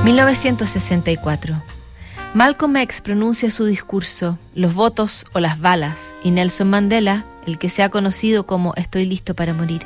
1964. Malcolm X pronuncia su discurso, Los votos o las balas, y Nelson Mandela, el que se ha conocido como Estoy listo para morir.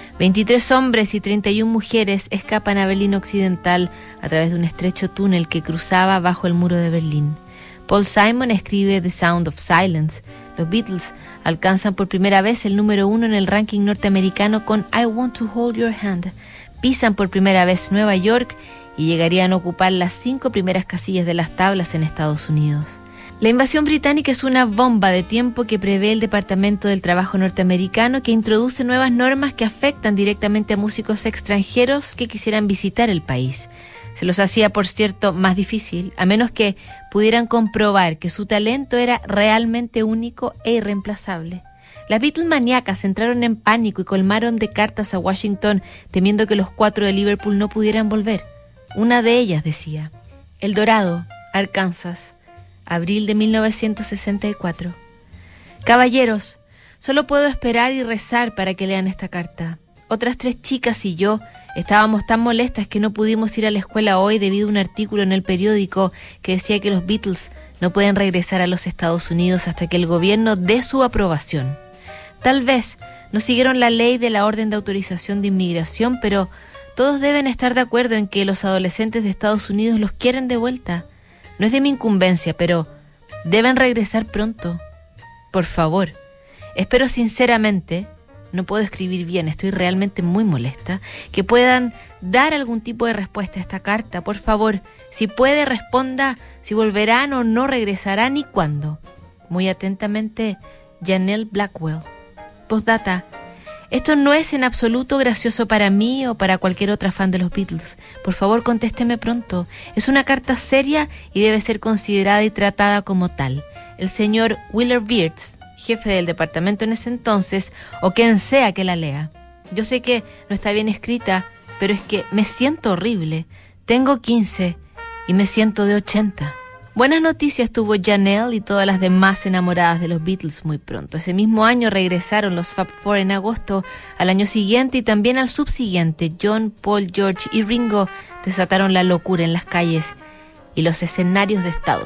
23 hombres y 31 mujeres escapan a Berlín Occidental a través de un estrecho túnel que cruzaba bajo el muro de Berlín. Paul Simon escribe The Sound of Silence. Los Beatles alcanzan por primera vez el número 1 en el ranking norteamericano con I Want to Hold Your Hand. Pisan por primera vez Nueva York y llegarían a ocupar las 5 primeras casillas de las tablas en Estados Unidos. La invasión británica es una bomba de tiempo que prevé el Departamento del Trabajo norteamericano, que introduce nuevas normas que afectan directamente a músicos extranjeros que quisieran visitar el país. Se los hacía, por cierto, más difícil, a menos que pudieran comprobar que su talento era realmente único e irreemplazable. Las Beatlemaníacas entraron en pánico y colmaron de cartas a Washington, temiendo que los 4 de Liverpool no pudieran volver. Una de ellas decía: El Dorado, Arkansas, abril de 1964. Caballeros, solo puedo esperar y rezar para que lean esta carta. Otras 3 chicas y yo estábamos tan molestas que no pudimos ir a la escuela hoy debido a un artículo en el periódico que decía que los Beatles no pueden regresar a los Estados Unidos hasta que el gobierno dé su aprobación. Tal vez no siguieron la ley de la Orden de Autorización de Inmigración, pero todos deben estar de acuerdo en que los adolescentes de Estados Unidos los quieren de vuelta. No es de mi incumbencia, pero deben regresar pronto. Por favor. Espero sinceramente, no puedo escribir bien, estoy realmente muy molesta, que puedan dar algún tipo de respuesta a esta carta. Por favor, si puede, responda si volverán o no regresarán y cuándo. Muy atentamente, Janelle Blackwell. Postdata. Esto no es en absoluto gracioso para mí o para cualquier otra fan de los Beatles. Por favor, contésteme pronto. Es una carta seria y debe ser considerada y tratada como tal. El señor Willard Wirtz, jefe del departamento en ese entonces, o quien sea que la lea. Yo sé que no está bien escrita, pero es que me siento horrible. Tengo 15 y me siento de 80. Buenas noticias tuvo Janelle y todas las demás enamoradas de los Beatles muy pronto. Ese mismo año regresaron los Fab Four en agosto. Al año siguiente y también al subsiguiente, John, Paul, George y Ringo desataron la locura en las calles y los escenarios de Estados